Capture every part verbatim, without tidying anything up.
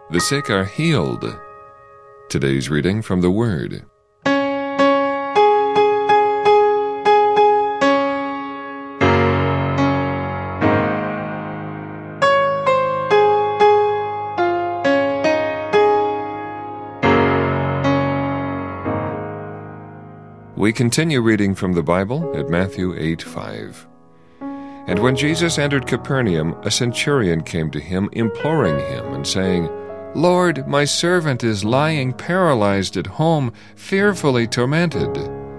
The sick are healed. Today's reading from the Word. We continue reading from the Bible at Matthew eight five. And when Jesus entered Capernaum, a centurion came to him, imploring him and saying, "Lord, my servant is lying paralyzed at home, fearfully tormented."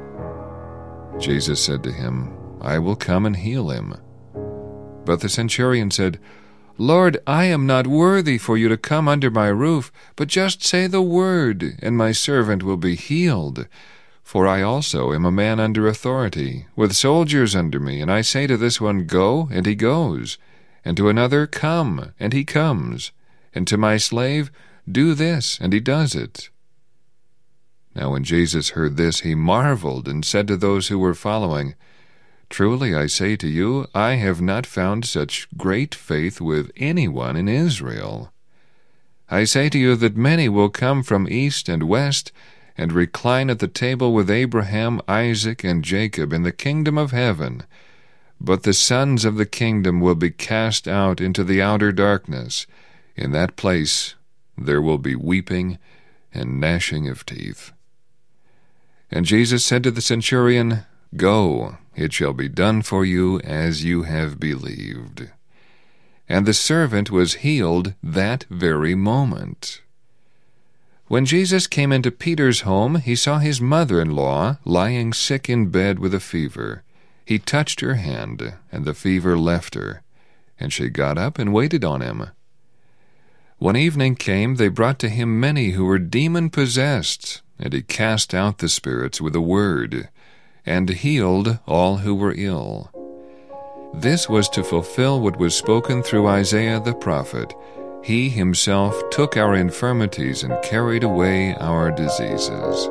Jesus said to him, "I will come and heal him." But the centurion said, "Lord, I am not worthy for you to come under my roof, but just say the word, and my servant will be healed. For I also am a man under authority, with soldiers under me, and I say to this one, 'Go,' and he goes, and to another, 'Come,' and he comes, and to my slave, 'Do this,' and he does it." Now when Jesus heard this, he marveled, and said to those who were following, "Truly I say to you, I have not found such great faith with anyone in Israel. I say to you that many will come from east and west, and recline at the table with Abraham, Isaac, and Jacob in the kingdom of heaven. But the sons of the kingdom will be cast out into the outer darkness. In that place there will be weeping and gnashing of teeth." And Jesus said to the centurion, "Go, it shall be done for you as you have believed." And the servant was healed that very moment. When Jesus came into Peter's home, he saw his mother-in-law lying sick in bed with a fever. He touched her hand, and the fever left her, and she got up and waited on him. When evening came, they brought to him many who were demon-possessed, and he cast out the spirits with a word, and healed all who were ill. This was to fulfill what was spoken through Isaiah the prophet. He himself took our infirmities and carried away our diseases.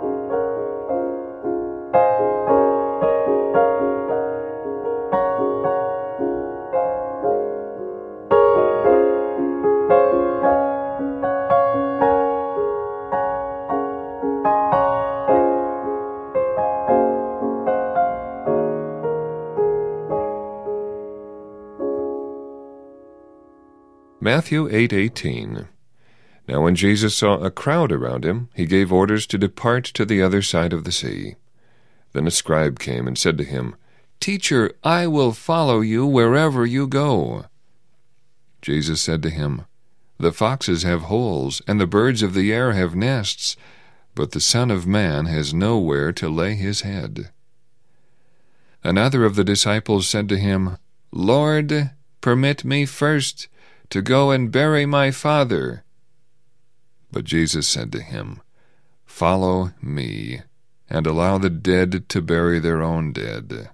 Matthew eight eighteen. Now when Jesus saw a crowd around him, he gave orders to depart to the other side of the sea. Then a scribe came and said to him, "Teacher, I will follow you wherever you go." Jesus said to him, "The foxes have holes, and the birds of the air have nests, but the Son of Man has nowhere to lay his head." Another of the disciples said to him, "Lord, permit me first to go and bury my father." But Jesus said to him, "Follow me, and allow the dead to bury their own dead."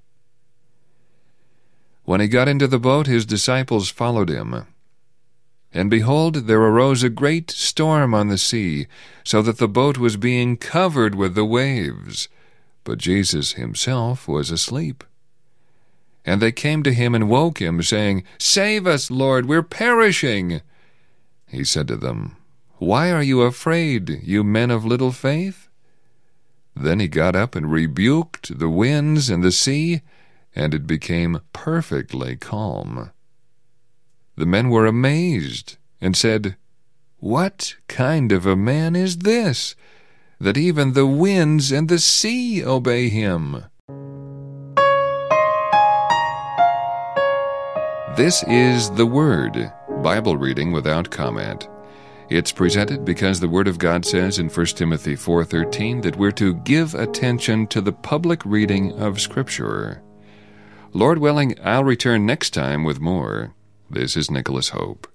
When he got into the boat, his disciples followed him. And behold, there arose a great storm on the sea, so that the boat was being covered with the waves. But Jesus himself was asleep. And they came to him and woke him, saying, "Save us, Lord, we're perishing." He said to them, "Why are you afraid, you men of little faith?" Then he got up and rebuked the winds and the sea, and it became perfectly calm. The men were amazed and said, "What kind of a man is this, that even the winds and the sea obey him?" This is the Word, Bible reading without comment. It's presented because the Word of God says in First Timothy four thirteen that we're to give attention to the public reading of Scripture. Lord willing, I'll return next time with more. This is Nicholas Hope.